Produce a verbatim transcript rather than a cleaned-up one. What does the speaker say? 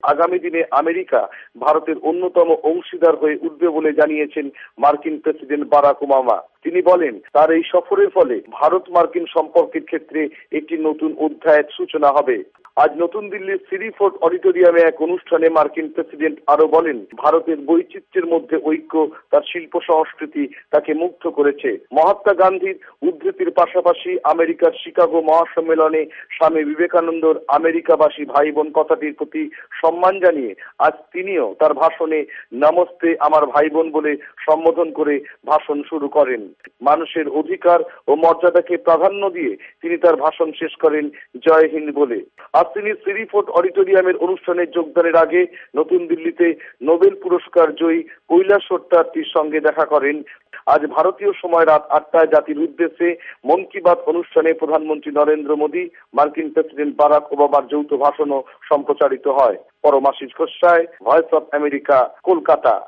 আগামী দিনে আমেরিকা ভারতের অন্যতম অংশীদার হয়ে উঠবে বলে জানিয়েছেন মার্কিন প্রেসিডেন্ট বারাক ওবামা। তিনি বলেন, তার এই সফরের ফলে ভারত মার্কিন সম্পর্কের ক্ষেত্রে একটি নতুন অধ্যায়ের সূচনা হবে। আজ নতুন দিল্লির সিরি ফোর্ট অডিটোরিয়ামে এক অনুষ্ঠানে মার্কিন প্রেসিডেন্ট আরো বলেন, ভারতের বৈচিত্র্যের মধ্যে ঐক্য, তার শিল্প সংস্কৃতি তাকে মুগ্ধ করেছে। মহাত্মা গান্ধীর উদ্ধৃতির পাশাপাশি আমেরিকার শিকাগো মহাসম্মেলনে স্বামী বিবেকানন্দর আমেরিকাবাসী ভাই বোন কথাটির প্রতি সম্মান জানিয়ে আজ তিনিও তার ভাষণে নমস্তে আমার ভাই বোন বলে সম্বোধন করে ভাষণ শুরু করেন। মানুষের অধিকার ও মর্যাদাকে প্রাধান্য দিয়ে তিনি তার ভাষণ শেষ করেন জয় হিন্দ বলে। আজ তিনি সিরি ফোর্ট অডিটোরিয়ামের অনুষ্ঠানে যোগদানের আগে নতুন দিল্লিতে নোবেল পুরস্কার জয়ী কৈলাস সত্যার্থীর সঙ্গে দেখা করেন। আজ ভারতীয় সময় রাত আটটায় জাতির উদ্দেশ্যে মন কি বাত অনুষ্ঠানে প্রধানমন্ত্রী নরেন্দ্র মোদী, মার্কিন প্রেসিডেন্ট বারাক ওবামার যৌথ ভাষণও সম্প্রচারিত হয়। Paramashis Goswami, voice of America, Kolkata.